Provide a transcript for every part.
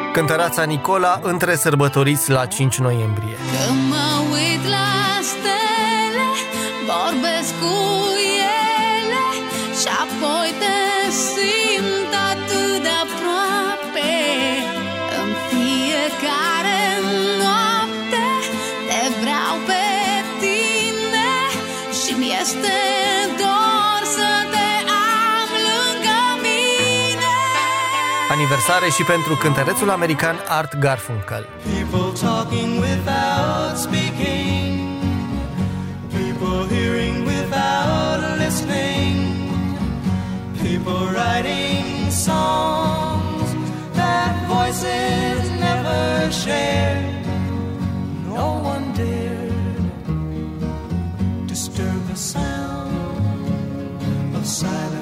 Cântăreața Nicola între sărbătoriți la 5 noiembrie. Că mă uit la stele, vorbesc cu ele și apoi te simt atât de aproape. În fiecare noapte te vreau pe tine și-mi este dor să te am lângă mine. Aniversare și pentru cântărețul american Art Garfunkel. People talking without speaking, people hearing without listening, people writing songs that voices never shared. No one dared disturb the sound of silence.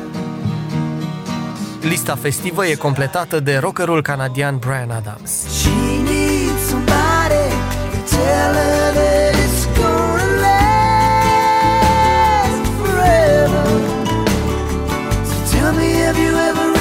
Lista festivă e completată de rockerul canadian Bryan Adams. She needs somebody to tell her that it's gonna last forever. So tell me, have you ever